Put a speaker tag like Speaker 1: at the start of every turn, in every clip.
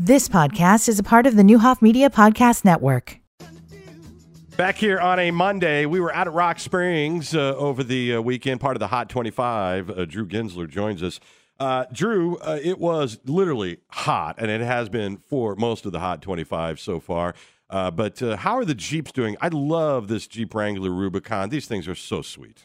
Speaker 1: This podcast is a part of the Newhoff Media Podcast Network.
Speaker 2: Back here on a Monday, we were out at Rock Springs over the weekend, part of the Hot 25. Drew Gensler joins us. Drew, it was literally hot, and it has been for most of the Hot 25 so far. But how are the Jeeps doing? I love this Jeep Wrangler Rubicon. These things are so sweet.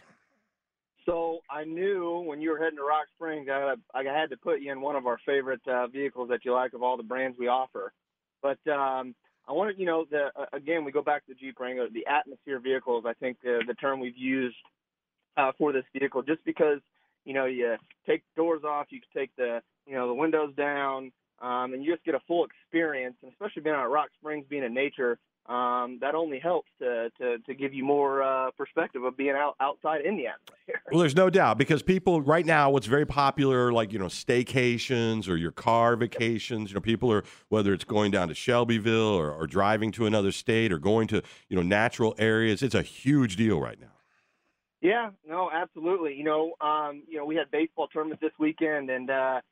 Speaker 3: So I knew when you were heading to Rock Springs, I had to put you in one of our favorite vehicles that you like of all the brands we offer. But I wanted, again, we go back to the Jeep Wrangler, the atmosphere vehicles, I think the term we've used for this vehicle, just because, you take the doors off, you can take the windows down, and you just get a full experience. And especially being out at Rock Springs, being in nature, that only helps to give you more perspective of being outside in the atmosphere.
Speaker 2: Well, there's no doubt, because people right now, what's very popular, like, staycations or your car vacations, people are, whether it's going down to Shelbyville or driving to another state or going to, natural areas, it's a huge deal right now.
Speaker 3: Yeah, no, absolutely. We had baseball tournament this weekend, and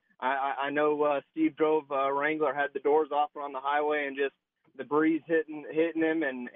Speaker 3: I know Steve drove Wrangler, had the doors off on the highway, and just the breeze hitting him, and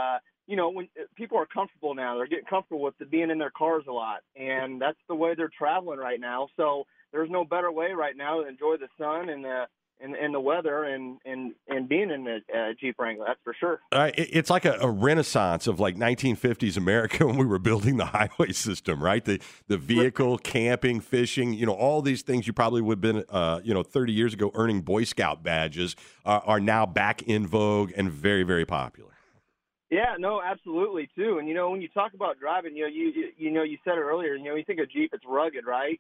Speaker 3: when people are comfortable now, they're getting comfortable with being in their cars a lot, and that's the way they're traveling right now. So there's no better way right now to enjoy the sun and the weather and being in the Jeep Wrangler. That's for sure.
Speaker 2: It's like a renaissance of like 1950s America when we were building the highway system, right? The vehicle, camping, fishing, all these things you probably would have been, 30 years ago earning Boy Scout badges are now back in vogue and very, very popular.
Speaker 3: Yeah, no, absolutely too. And when you talk about driving, you said it earlier. You think of Jeep, it's rugged, right?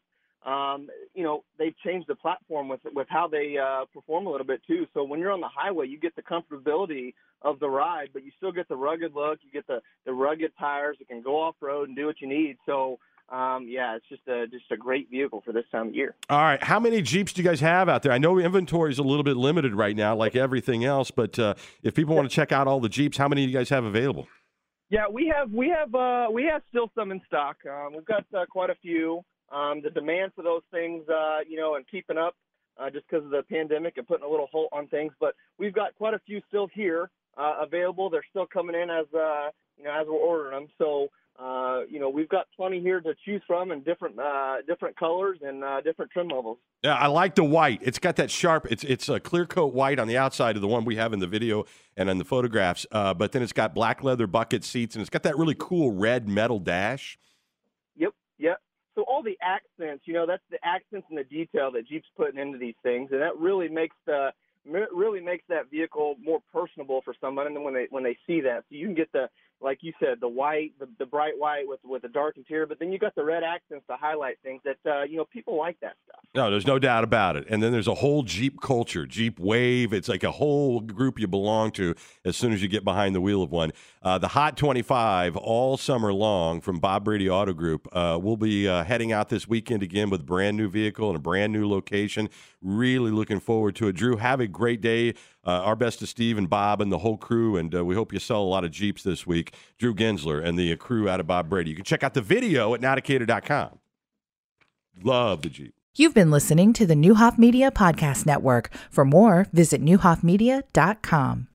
Speaker 3: They've changed the platform with how they perform a little bit too. So when you're on the highway, you get the comfortability of the ride, but you still get the rugged look. You get the rugged tires. It can go off road and do what you need. So it's just a great vehicle for this time of year. All
Speaker 2: right, how many Jeeps do you guys have out there? I know inventory is a little bit limited right now, like everything else. But if people want to check out all the Jeeps, how many do you guys have available?
Speaker 3: Yeah, we have still some in stock. We've got quite a few. The demand for those things, and keeping up just because of the pandemic and putting a little halt on things. But we've got quite a few still here available. They're still coming in as we're ordering them. So, we've got plenty here to choose from in different colors and different trim levels.
Speaker 2: Yeah, I like the white. It's got that sharp. It's a clear coat white on the outside of the one we have in the video and in the photographs. But then it's got black leather bucket seats, and it's got that really cool red metal dash.
Speaker 3: Yep. So all the accents, that's the accents and the detail that Jeep's putting into these things, and that really makes that vehicle more personable for somebody. And then when they see that, so you can get like you said, the white, the bright white with the dark interior, but then you got the red accents to highlight things that people like that stuff.
Speaker 2: No, there's no doubt about it. And then there's a whole Jeep culture, Jeep Wave. It's like a whole group you belong to as soon as you get behind the wheel of one. The Hot 25 all summer long from Bob Brady Auto Group. We'll be heading out this weekend again with a brand new vehicle and a brand new location. Really looking forward to it. Drew, have a great day. Our best to Steve and Bob and the whole crew, and we hope you sell a lot of Jeeps this week. Drew Gensler and the crew out of Bob Brady. You can check out the video at Navigator.com. Love the Jeep.
Speaker 1: You've been listening to the Newhoff Media Podcast Network. For more, visit newhoffmedia.com.